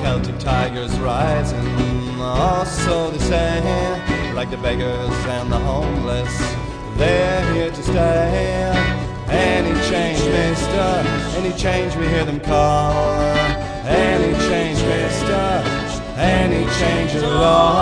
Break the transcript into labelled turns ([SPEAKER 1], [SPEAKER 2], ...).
[SPEAKER 1] Celtic tigers rising. Oh, so they say, like the beggars and the homeless, they're here to stay. Any change, mister, any change, we hear them call. Any change, mister, any change at all.